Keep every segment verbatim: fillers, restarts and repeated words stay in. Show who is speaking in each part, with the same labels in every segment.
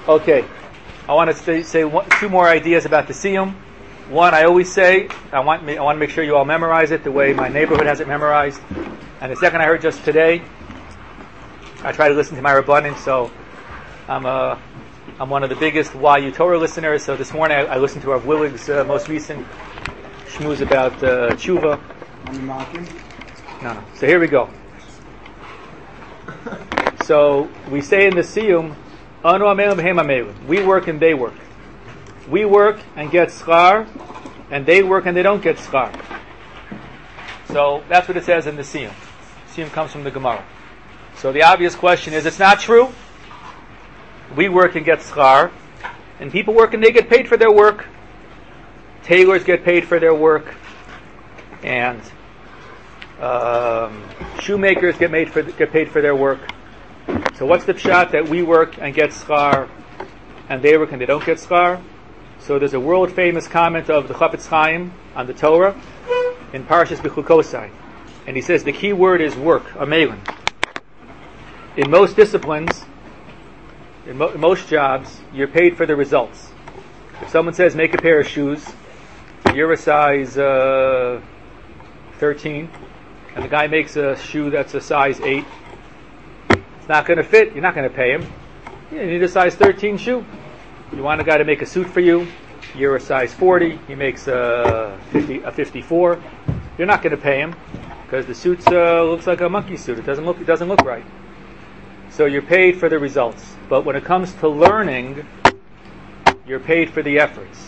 Speaker 1: Okay, I want to say, say one, two more ideas about the Siyum. One, I always say, I want me, I want to make sure you all memorize it the way my neighborhood has it memorized. And the second I heard just today, I try to listen to my Rabbanim, so I'm a, I'm one of the biggest Y U Torah listeners. So this morning I, I listened to Rav Willig's uh, most recent shmooze about uh, tshuva. No, no. So here we go. So we say in the Siyum, Anu amelum v'hem amelum. We work and they work. We work and get schar, and they work and they don't get schar. So that's what it says in the Siyum. Siyum comes from the Gemara. So the obvious question is, it's not true. We work and get schar, and people work and they get paid for their work. Tailors get paid for their work, and um, shoemakers get made for get paid for their work. So what's the pshat that we work and get schar, and they work and they don't get schar? So there's a world famous comment of the Chafetz Chaim on the Torah in Parshas Bechukosai, and he says the key word is work, amelin. In most disciplines, in, mo- in most jobs, you're paid for the results. If someone says make a pair of shoes, you're a size uh, thirteen, and the guy makes a shoe that's a size eight, it's not going to fit, you're not going to pay him. You need a size thirteen shoe. You want a guy to make a suit for you, you're a size forty, he makes a, fifty, a fifty-four, you're not going to pay him, because the suit uh, looks like a monkey suit, it doesn't look, it doesn't look right. So you're paid for the results. But when it comes to learning, you're paid for the efforts.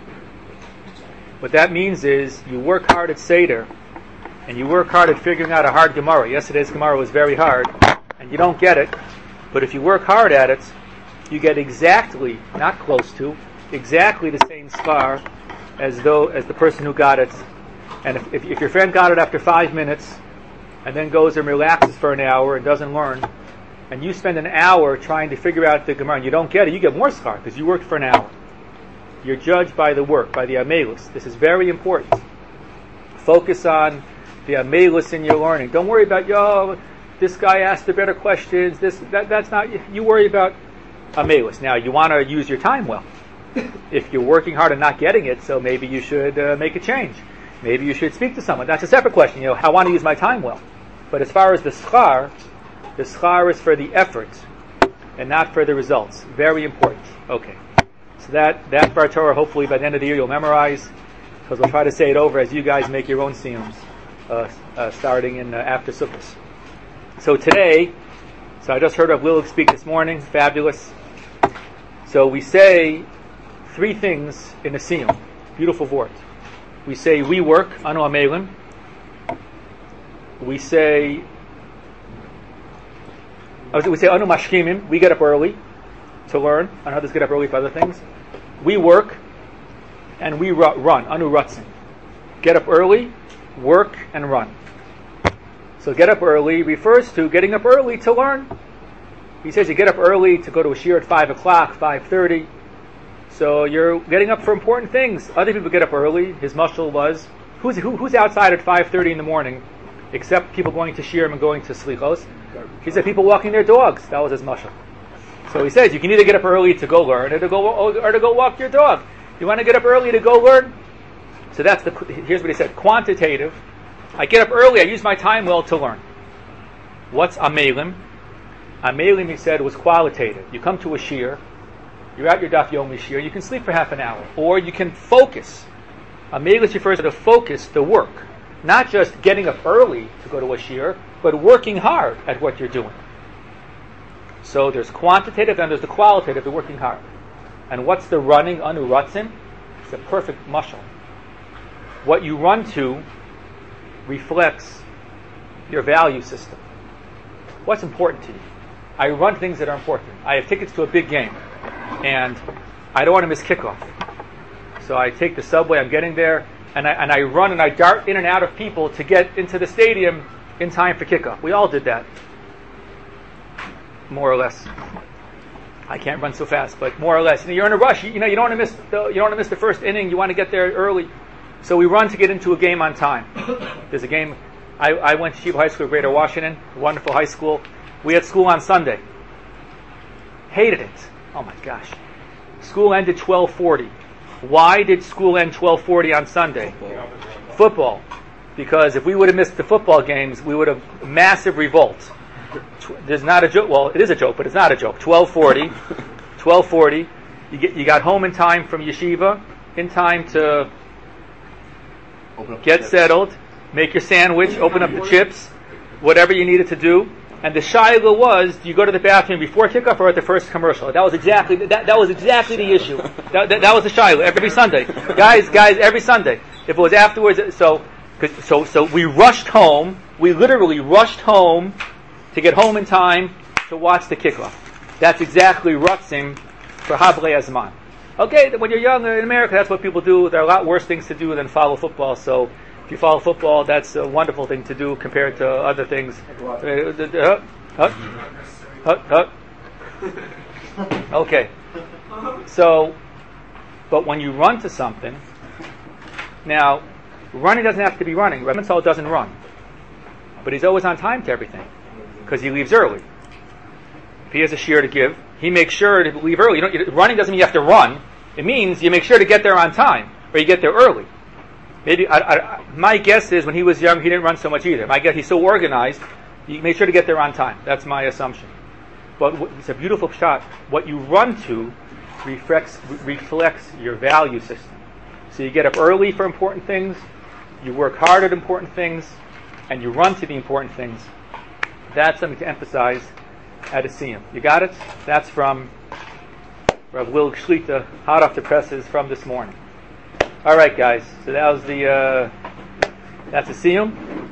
Speaker 1: What that means is you work hard at Seder, and you work hard at figuring out a hard Gemara. Yesterday's Gemara was very hard, and you don't get it. But if you work hard at it, you get exactly, not close to, exactly the same schar as though as the person who got it. And if, if, if your friend got it after five minutes, and then goes and relaxes for an hour and doesn't learn, and you spend an hour trying to figure out the Gemara and you don't get it, you get more schar because you worked for an hour. You're judged by the work, by the amelus. This is very important. Focus on the amelus in your learning. Don't worry about, yo, this guy asked the better questions. This that, That's not, you worry about amelus. Now, you want to use your time well. If you're working hard and not getting it, so maybe you should uh, make a change. Maybe you should speak to someone. That's a separate question. You know, I want to use my time well. But as far as the schar, the schar is for the effort and not for the results. Very important. Okay. So that, that Bar Torah, hopefully by the end of the year you'll memorize, because we'll try to say it over as you guys make your own siyums, uh, uh, starting in uh, after Sukkot. So today, so I just heard of Lilith speak this morning, fabulous. So we say three things in a siyum, beautiful word. We say we work, anu amelim. We say, we say anu mashkimim, we get up early to learn, and others get up early for other things. We work, and we ru- run, anu ratzin. Get up early, work, and run. So get up early refers to getting up early to learn. He says you get up early to go to a shiur at five o'clock, five thirty. So you're getting up for important things. Other people get up early. His mashal was, who's who, who's outside at five thirty in the morning, except people going to shiur and going to slichos? He said people walking their dogs. That was his mashal. So he says you can either get up early to go learn or to go or to go walk your dog. You want to get up early to go learn? So that's the. Here's what he said: quantitative. I get up early. I use my time well to learn. What's amelim? Amelim, he said, was qualitative. You come to a shiur, you're at your daf yomi shiur. You can sleep for half an hour, or you can focus. Amelim refers to the focus, the work, not just getting up early to go to a shiur, but working hard at what you're doing. So there's quantitative and there's the qualitative, the working hard. And what's the running, anu ratzin? It's a perfect mashal. What you run to reflects your value system. What's important to you? I run things that are important. I have tickets to a big game, and I don't want to miss kickoff. So I take the subway, I'm getting there, and I, and I run and I dart in and out of people to get into the stadium in time for kickoff. We all did that. More or less. I can't run so fast, but more or less. You know, you're in a rush. You, you know, you don't want to miss the, you don't want to miss the first inning. You want to get there early. So we run to get into a game on time. There's a game. I, I went to Shiva High School, Greater Washington, wonderful high school. We had school on Sunday. Hated it. Oh my gosh. School ended twelve forty. Why did school end twelve forty on Sunday?
Speaker 2: Football.
Speaker 1: Football. Because if we would have missed the football games, we would have massive revolt. There's not a joke. Well, it is a joke, but it's not a joke. twelve forty. twelve forty. You get you got home in time from yeshiva, in time to get settled, make your sandwich, open up the chips, whatever you needed to do. And the shaila was, do you go to the bathroom before kickoff or at the first commercial? That was exactly that, that was exactly the issue. That, that, that was the shaila every Sunday, guys. Guys, every Sunday. If it was afterwards, so so so we rushed home. We literally rushed home to get home in time to watch the kickoff. That's exactly rutzim for hablei azman. Okay, when you're young in America, that's what people do. There are a lot worse things to do than follow football. So if you follow football, that's a wonderful thing to do compared to other things. Uh, uh, uh, uh. Okay. So, but when you run to something, now, running doesn't have to be running. Rebbe Tzal doesn't run. But he's always on time to everything. Because he leaves early. If he has a shiur to give, he makes sure to leave early. You don't, running doesn't mean you have to run. It means you make sure to get there on time. Or you get there early. Maybe I, I, my guess is when he was young, he didn't run so much either. My guess, he's so organized, he made sure to get there on time. That's my assumption. But it's a beautiful shot. What you run to reflects, reflects your value system. So you get up early for important things, you work hard at important things, and you run to the important things. That's something to emphasize at a siyum. You got it? That's from Rav Lil Shlita, hot off the presses from this morning. All right, guys. So that was the uh, that's a siyum.